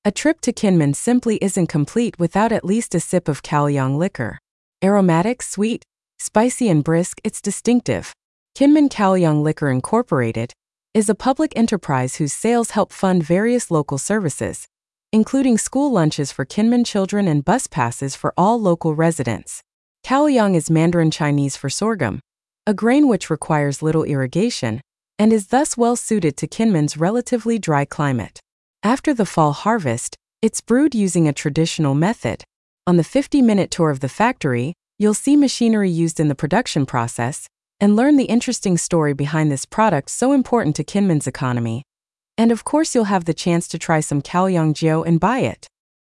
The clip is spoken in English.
A trip to Kinmen simply isn't complete without at least a sip of Kaoyong liquor. Aromatic, sweet, spicy and brisk, it's distinctive. Kinmen Kaoyong Liquor Incorporated is a public enterprise whose sales help fund various local services, including school lunches for Kinmen children and bus passes for all local residents. Kaoyong is Mandarin Chinese for sorghum, a grain which requires little irrigation and is thus well suited to Kinmen's relatively dry climate. After the fall harvest, it's brewed using a traditional method. On the 50-minute tour of the factory, you'll see machinery used in the production process and learn the interesting story behind this product so important to Kinmen's economy. And of course you'll have the chance to try some Kaoyong Jiao and buy it.